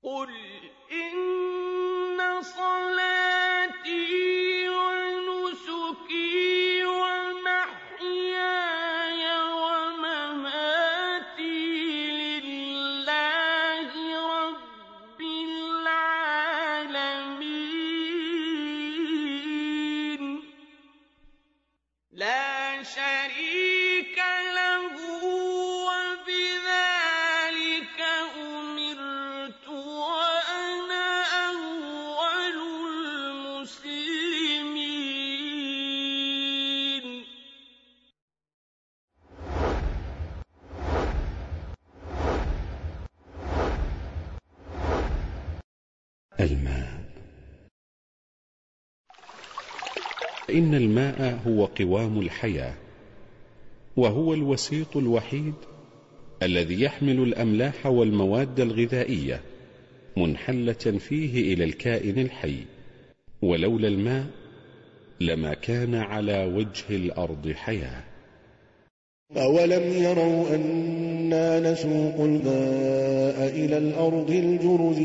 قُلْ إِنَّ صَلَاتِي وَنُسُكِي وَمَحْيَايَ وَمَمَاتِي لِلَّهِ رَبِّ الْعَالَمِينَ لَا شَرِيكَ لَهُ وَبِذَٰلِكَ أُمِرْتُ وَأَنَا أَوَّلُ الْمُسْلِمِينَ. الماء. إن الماء هو قوام الحياة، وهو الوسيط الوحيد الذي يحمل الأملاح والمواد الغذائية منحلة فيه إلى الكائن الحي، ولولا الماء لما كان على وجه الأرض حياة. أولم يروا أنا نسوق الماء إلى الأرض الجرز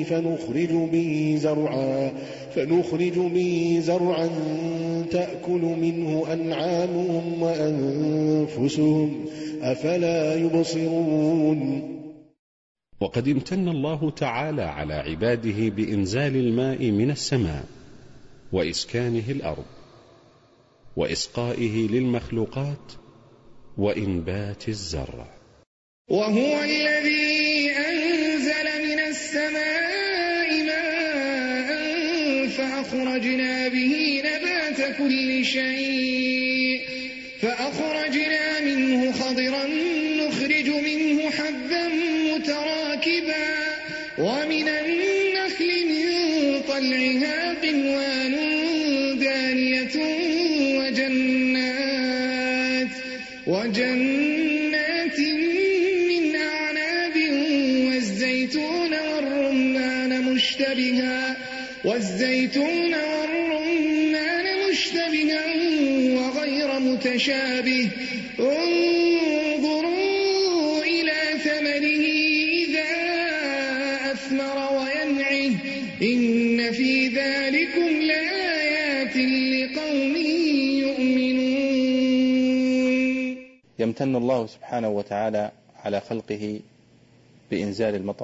فنخرج به زرعا تأكل منه أنعامهم وأنفسهم أفلا يبصرون. وقد امتن الله تعالى على عباده بإنزال الماء من السماء وإسكانه الأرض وإسقائه للمخلوقات وإنبات الزرع. وهو الذي أنزل من السماء ماء فأخرجنا به نبات كل شيء فأخرجنا منه خضرا نخرج منه حبا متراكبا ومن النخل من طلعها قنوان دانية وجنات من أعناب والزيتون والرمان مشتبها وغير متشابه انظروا إلى ثمره إذا أثمر وينعه إن في ذلكم لآيات لقوم يؤمنون. يمتن الله سبحانه وتعالى على خلقه بإنزال المطر،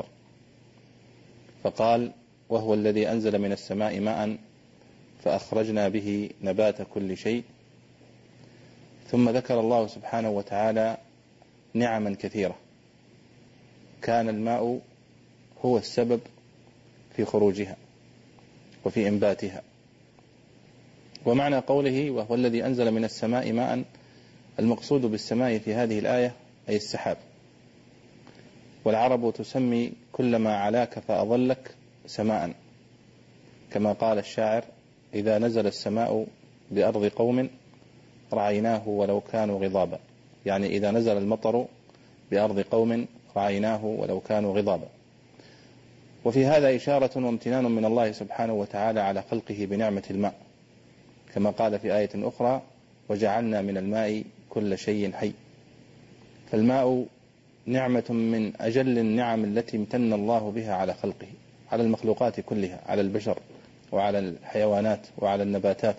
فقال وهو الذي أنزل من السماء ماء فأخرجنا به نبات كل شيء. ثم ذكر الله سبحانه وتعالى نعما كثيرة كان الماء هو السبب في خروجها وفي إنباتها. ومعنى قوله وهو الذي أنزل من السماء ماء، المقصود بالسماء في هذه الآية أي السحاب، والعرب تسمي كل ما علاك فأظلك سماء، كما قال الشاعر إذا نزل السماء بأرض قوم رعيناه ولو كانوا غضابا، يعني إذا نزل المطر بأرض قوم رعيناه ولو كانوا غضابا. وفي هذا إشارة وامتنان من الله سبحانه وتعالى على خلقه بنعمة الماء، كما قال في آية أخرى وجعلنا من الماء كل شيء حي. فالماء نعمة من أجل النعم التي امتن الله بها على خلقه، على المخلوقات كلها، على البشر وعلى الحيوانات وعلى النباتات.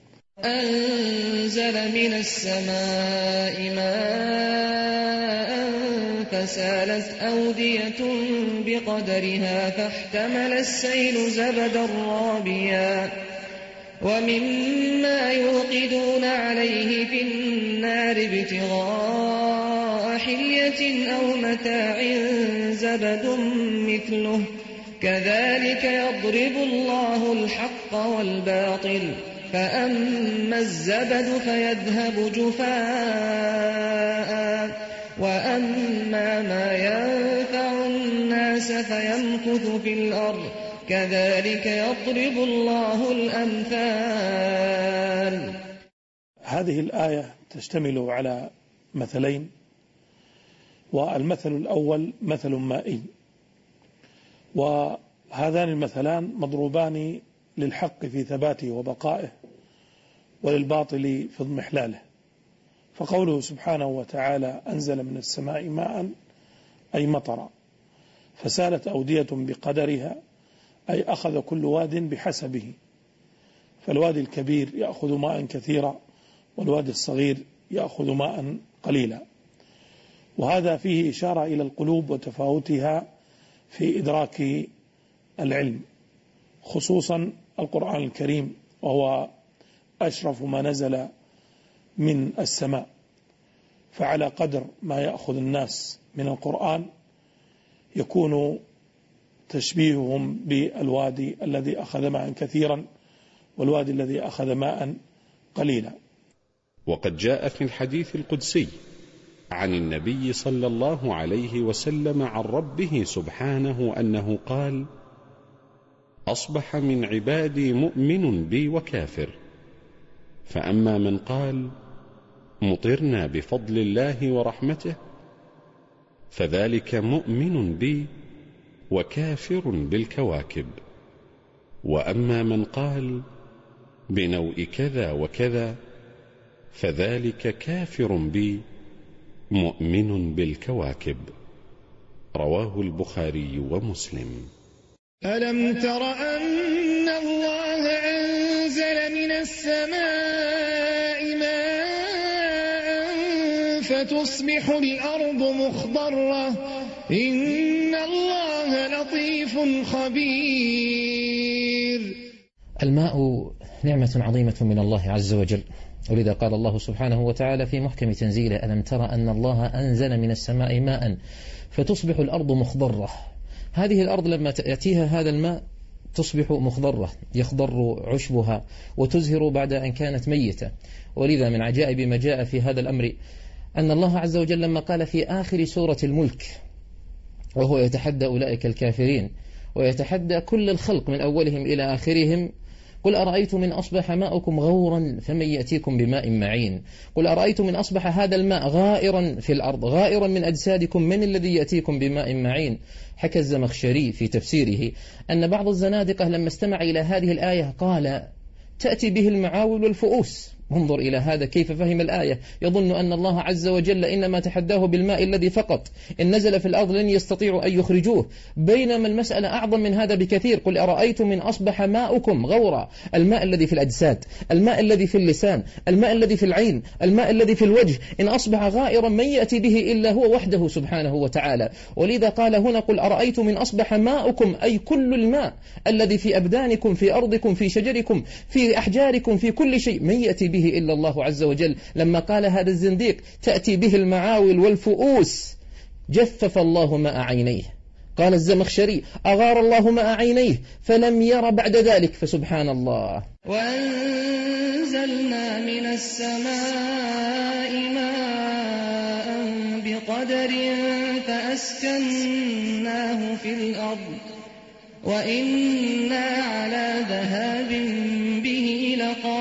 أنزل من السماء ماء فسالت أودية بقدرها فاحتمل السيل زبدا رابيا ومما يوقدون عليه في النار ابتغاء حلية أو متاع زبد مثله كذلك يضرب الله الحق والباطل فأما الزبد فيذهب جفاء وأما ما ينفع الناس فيمكث في الأرض كذلك يضرب الله الأمثال. هذه الآية تشتمل على مثلين، والمثل الأول مثل مائي، وهذان المثلان مضروبان للحق في ثباته وبقائه وللباطل في اضمحلاله. فقوله سبحانه وتعالى أنزل من السماء ماء أي مطرا فسالت أودية بقدرها أي أخذ كل واد بحسبه، فالوادي الكبير يأخذ ماء كثيرا والوادي الصغير يأخذ ماء قليلا. وهذا فيه إشارة إلى القلوب وتفاوتها في إدراك العلم، خصوصا القرآن الكريم وهو أشرف ما نزل من السماء، فعلى قدر ما يأخذ الناس من القرآن يكون تشبيههم بالوادي الذي أخذ ماء كثيرا والوادي الذي أخذ ماء قليلا. وقد جاء في الحديث القدسي عن النبي صلى الله عليه وسلم عن ربه سبحانه أنه قال: أصبح من عبادي مؤمن بي وكافر، فأما من قال مطرنا بفضل الله ورحمته فذلك مؤمن بي وكافر بالكواكب، وأما من قال بنوء كذا وكذا فذلك كافر بي مؤمن بالكواكب. رواه البخاري ومسلم. ألم تر أن الله أنزل من السماء ماء فتصبح الأرض مخضرة إن الله لطيف خبير. الماء نعمة عظيمة من الله عز وجل، ولذا قال الله سبحانه وتعالى في محكم تنزيله: ألم تر أن الله أنزل من السماء ماء فتصبح الأرض مخضرة. هذه الأرض لما يأتيها هذا الماء تصبح مخضرة، يخضر عشبها وتزهر بعد أن كانت ميتة. ولذا من عجائب ما جاء في هذا الأمر أن الله عز وجل لما قال في آخر سورة الملك وهو يتحدى أولئك الكافرين ويتحدى كل الخلق من أولهم إلى آخرهم: قل أرأيتم من أصبح ماؤكم غورا فمن يأتيكم بماء معين. قل أرأيتم من أصبح هذا الماء غائرا في الأرض غائرا من أجسادكم من الذي يأتيكم بماء معين. حكى الزمخشري في تفسيره أن بعض الزنادقة لما استمع إلى هذه الآية قال: تأتي به المعاول والفؤوس. انظر إلى هذا كيف فهم الآية، يظن أن الله عز وجل إنما تحداه بالماء الذي فقط، إن نزل في الأرض لن يستطيعوا أن يخرجوه، بينما المسألة أعظم من هذا بكثير. قل أرأيتم من أصبح ماؤكم غورا، الماء الذي في الأجساد، الماء الذي في اللسان، الماء الذي في العين، الماء الذي في الوجه، إن أصبح غائرا من يأتي به إلا هو وحده سبحانه وتعالى. ولذا قال هنا: قل أرأيتم من أصبح ماؤكم، أي كل الماء الذي في أبدانكم، في أرضكم، في شجركم، في أحجاركم، في كل شيء، من يأتي به إلا الله عز وجل. لما قال هذا الزنديق تأتي به المعاول والفؤوس جفف الله ماء عينيه. قال الزمخشري: أغار الله ماء عينيه فلم ير بعد ذلك. فسبحان الله. وأنزلنا من السماء ماء بقدر فأسكناه في الأرض وإنا على ذهاب به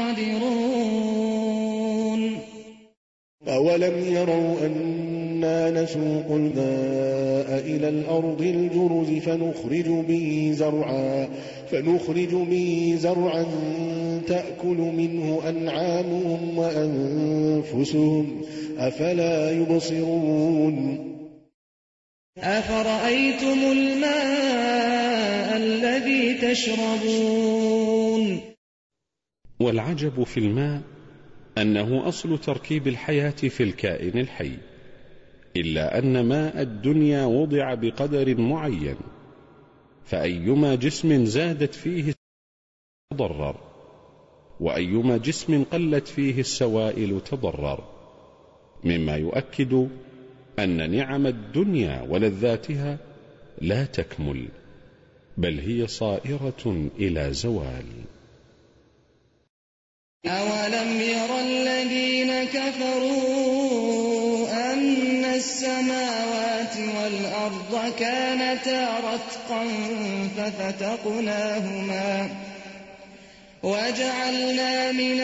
لقادرون. أولم يروا أنا نسوق الماء إلى الأرض الجرز فنخرج به زرعا تأكل منه أنعامهم وأنفسهم أفلا يبصرون. أفرأيتم الماء الذي تشربون. والعجب في الماء أنه أصل تركيب الحياة في الكائن الحي، إلا أن ماء الدنيا وضع بقدر معين، فأيما جسم زادت فيه تضرر، وأيما جسم قلت فيه السوائل تضرر، مما يؤكد أن نعم الدنيا ولذاتها لا تكمل، بل هي صائرة إلى زوال. أولم ير الذين كفروا أن السماوات والأرض كانتا رتقا ففتقناهما وجعلنا من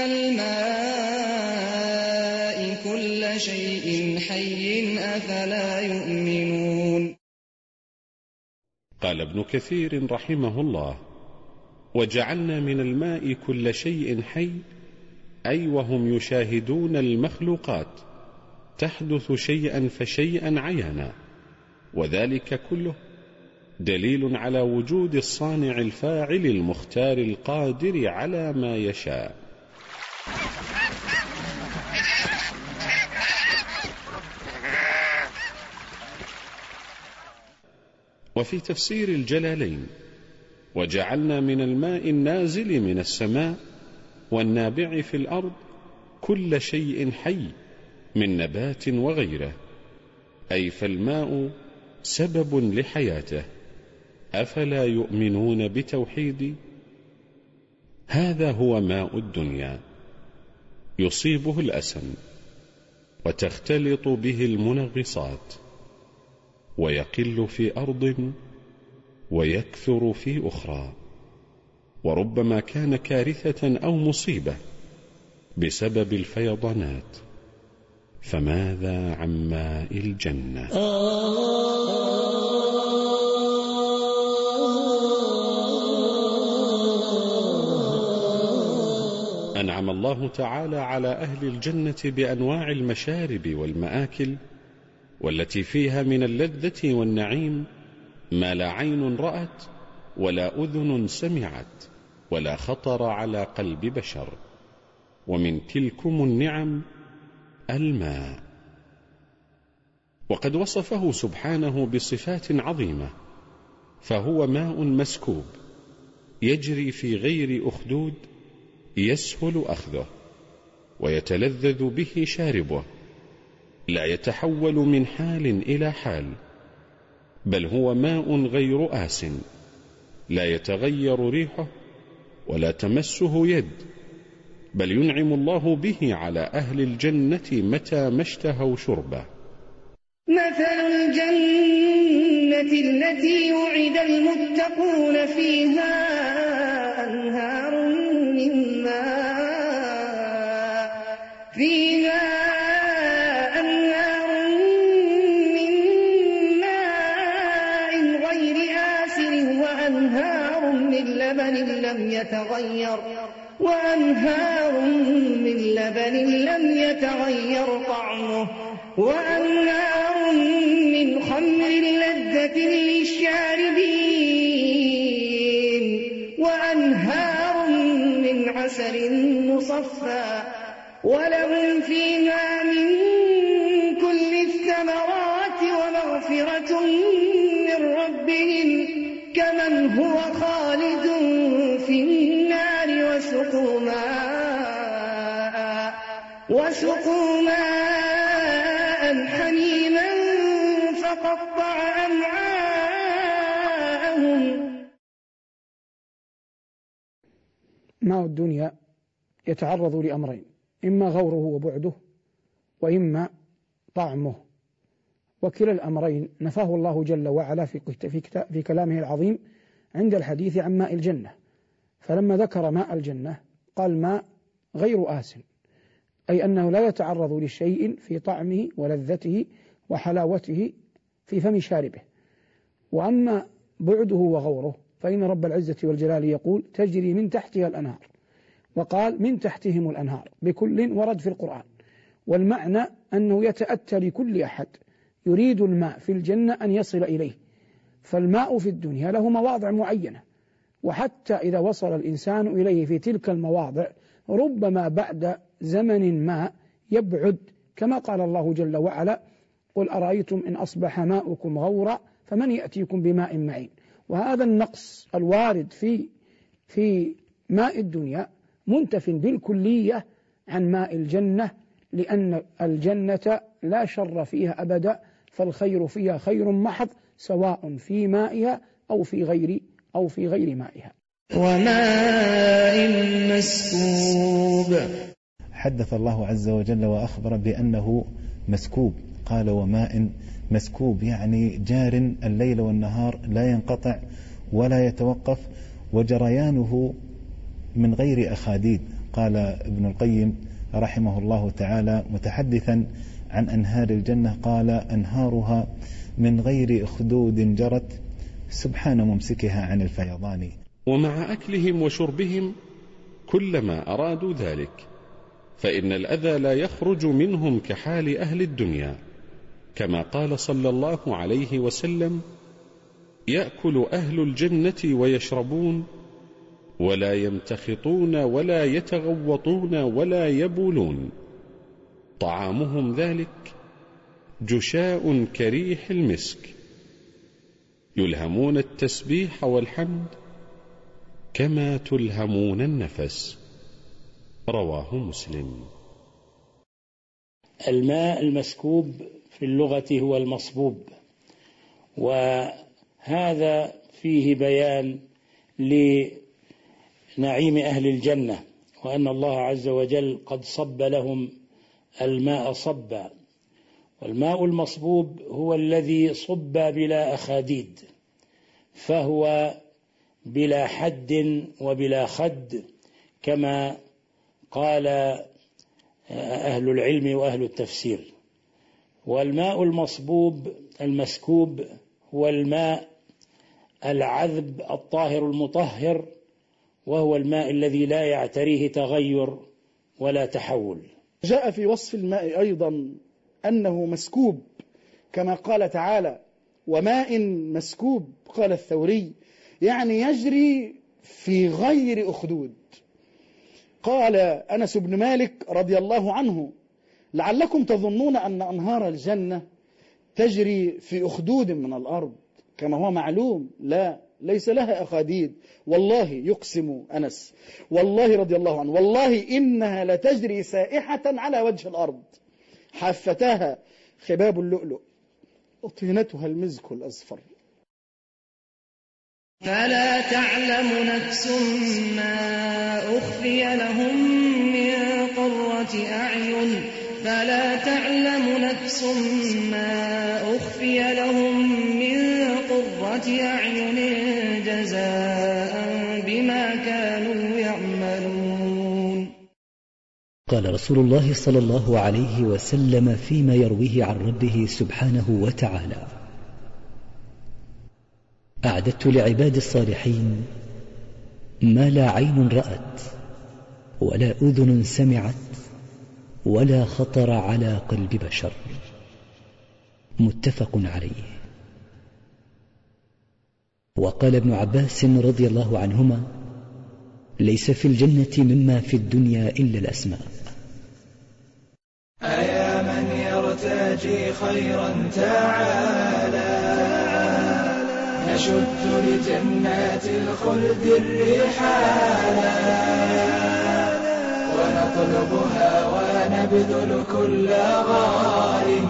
الماء كل شيء حي أفلا يؤمنون. قال ابن كثير رحمه الله: وجعلنا من الماء كل شيء حي، أي وهم يشاهدون المخلوقات تحدث شيئا فشيئا عيانا، وذلك كله دليل على وجود الصانع الفاعل المختار القادر على ما يشاء. وفي تفسير الجلالين: وجعلنا من الماء النازل من السماء والنابع في الأرض كل شيء حي من نبات وغيره، أي فالماء سبب لحياته، أفلا يؤمنون بتوحيدي؟ هذا هو ماء الدنيا، يصيبه الأسم وتختلط به المنغصات، ويقل في أرض ويكثر في أخرى، وربما كان كارثة أو مصيبة بسبب الفيضانات، فماذا عن ماء الجنة؟ أنعم الله تعالى على أهل الجنة بأنواع المشارب والمآكل، والتي فيها من اللذة والنعيم ما لا عين رأت ولا أذن سمعت ولا خطر على قلب بشر. ومن تلكم النعم الماء، وقد وصفه سبحانه بصفات عظيمة، فهو ماء مسكوب يجري في غير أخدود، يسهل أخذه ويتلذذ به شاربه، لا يتحول من حال إلى حال، بل هو ماء غير آس، لا يتغير ريحه ولا تمسه يد، بل ينعم الله به على أهل الجنة متى ما اشتهوا شربه. مثل الجنة التي وعد المتقون فيها أنهار من ماء غير آسن وأنهار من لبن لم يتغير طعمه وأنهار من خمر لذة للشاربين وأنهار من عسل مصفى ولهم فيها من كل الثمرات ومغفرة من ربهم كمن هو خالد في النار وسقوا ماء حميما فقطع أمعاءهم. ماء الدنيا يتعرض لأمرين: إما غوره وبعده، وإما طعمه، وكلا الأمرين نفاه الله جل وعلا في كلامه العظيم عند الحديث عن ماء الجنة. فلما ذكر ماء الجنة قال ماء غير آسن، أي أنه لا يتعرض لشيء في طعمه ولذته وحلاوته في فم شاربه. وأما بعده وغوره فإن رب العزة والجلال يقول تجري من تحتها الأنهار، وقال من تحتهم الأنهار، بكل ورد في القرآن. والمعنى أنه يتأتى لكل أحد يريد الماء في الجنة أن يصل إليه. فالماء في الدنيا له مواضع معينة، وحتى إذا وصل الإنسان إليه في تلك المواضع ربما بعد زمن ما يبعد، كما قال الله جل وعلا قل أرأيتم إن أصبح ماؤكم غورا فمن يأتيكم بماء معين. وهذا النقص الوارد في ماء الدنيا منتف بالكلية عن ماء الجنة، لأن الجنة لا شر فيها أبدا، فالخير فيها خير محض، سواء في مائها أو في غير مائها. وماء مسكوب. حدث الله عز وجل وأخبر بأنه مسكوب، قال وماء مسكوب، يعني جار الليل والنهار لا ينقطع ولا يتوقف، وجريانه من غير أخاديد. قال ابن القيم رحمه الله تعالى متحدثا عن أنهار الجنة قال أنهارها من غير أخدود جرت سبحان ممسكها عن الفيضان. ومع أكلهم وشربهم كلما أرادوا ذلك، فإن الأذى لا يخرج منهم كحال أهل الدنيا، كما قال صلى الله عليه وسلم يأكل أهل الجنة ويشربون ولا يمتخطون ولا يتغوطون ولا يبولون، طعامهم ذلك جشاء كريح المسك، يلهمون التسبيح والحمد كما تلهمون النفس. رواه مسلم. الماء المسكوب في اللغة هو المصبوب، وهذا فيه بيان لنعيم أهل الجنة، وأن الله عز وجل قد صب لهم الماء صبا. والماء المصبوب هو الذي صب بلا أخاديد، فهو بلا حد وبلا خد، كما قال أهل العلم وأهل التفسير. والماء المصبوب المسكوب هو الماء العذب الطاهر المطهر، وهو الماء الذي لا يعتريه تغير ولا تحول. جاء في وصف الماء أيضا أنه مسكوب، كما قال تعالى: وماء مسكوب. قال الثوري: يعني يجري في غير أخدود. قال أنس بن مالك رضي الله عنه: لعلكم تظنون أن أنهار الجنة تجري في أخدود من الأرض، كما هو معلوم لا، ليس لها أخاديد. والله، يقسم أنس، والله رضي الله عنه، والله إنها لتجري سائحة على وجه الأرض، حافتها خباب اللؤلؤ وطينتها المزك الأزفر. فلا تعلم نفس ما أخفي لهم من قرة أعين، فلا تعلم نفس ما أخفي لهم من قرة أعين جزاء بما كانوا يعملون. قال رسول الله صلى الله عليه وسلم فيما يرويه عن ربه سبحانه وتعالى: أعددت لعباد الصالحين ما لا عين رأت ولا أذن سمعت ولا خطر على قلب بشر. متفق عليه. وقال ابن عباس رضي الله عنهما: ليس في الجنة مما في الدنيا إلا الأسماء. أيا من يرتجي خيرا تعالى، نشد لجنات الخلد الرحالا، ونطلبها ونبذل كل غال،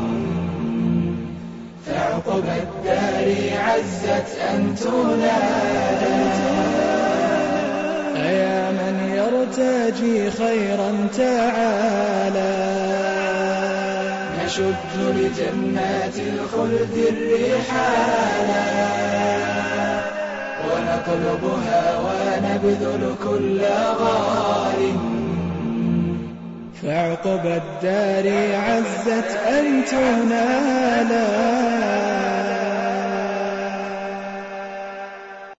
فعقب الدار عزت أن تنال. أيا من يرتجي خيرا تعالى، نشد لجنات الخلد الرحالا، ونطلبها ونبذل كل غال، فعقب الدار عزت أن تنالا.